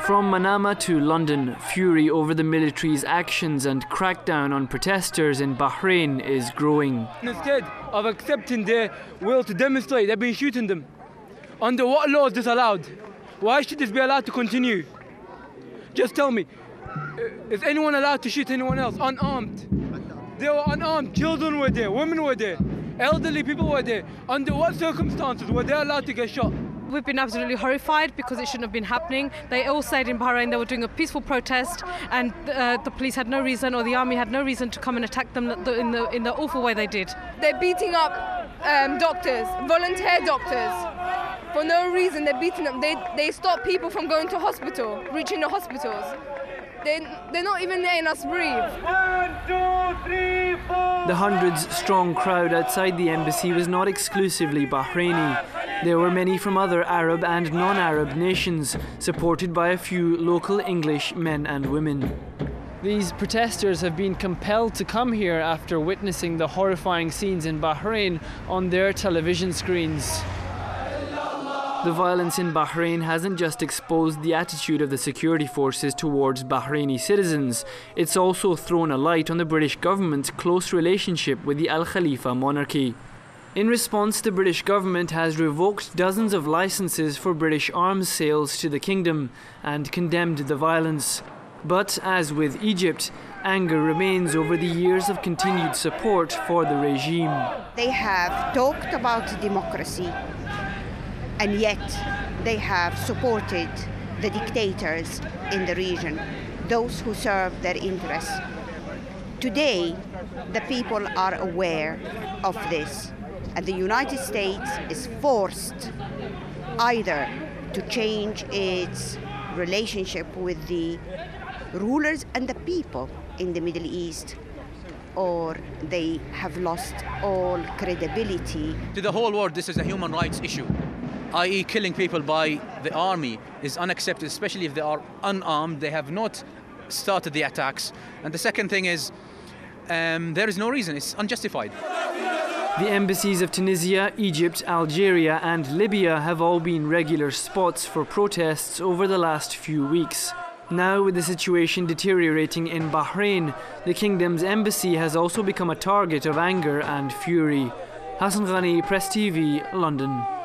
From Manama to London, fury over the military's actions and crackdown on protesters in Bahrain is growing. Instead of accepting their will to demonstrate, they've been shooting them. Under what law is this allowed? Why should this be allowed to continue? Just tell me, is anyone allowed to shoot anyone else unarmed? They were unarmed, children were there, women were there, elderly people were there. Under what circumstances were they allowed to get shot? We've been absolutely horrified because it shouldn't have been happening. They all said in Bahrain they were doing a peaceful protest, and the police had no reason, or the army had no reason to come and attack them in the awful way they did. They're beating up doctors, volunteer doctors. For no reason, they're beating them. They stop people from going to hospital, reaching the hospitals. They're not even letting us breathe. 1, 2, 3, 4. The hundreds-strong crowd outside the embassy was not exclusively Bahraini. There were many from other Arab and non-Arab nations, supported by a few local English men and women. These protesters have been compelled to come here after witnessing the horrifying scenes in Bahrain on their television screens. The violence in Bahrain hasn't just exposed the attitude of the security forces towards Bahraini citizens, it's also thrown a light on the British government's close relationship with the Al Khalifa monarchy. In response, the British government has revoked dozens of licenses for British arms sales to the kingdom and condemned the violence. But as with Egypt, anger remains over the years of continued support for the regime. They have talked about democracy, and yet they have supported the dictators in the region, those who serve their interests. Today, the people are aware of this, and the United States is forced either to change its relationship with the rulers and the people in the Middle East, or they have lost all credibility. To the whole world, this is a human rights issue, i.e. killing people by the army is unacceptable, especially if they are unarmed. They have not started the attacks. And the second thing is, there is no reason, it's unjustified. The embassies of Tunisia, Egypt, Algeria and Libya have all been regular spots for protests over the last few weeks. Now, with the situation deteriorating in Bahrain, the kingdom's embassy has also become a target of anger and fury. Hassan Ghani, Press TV, London.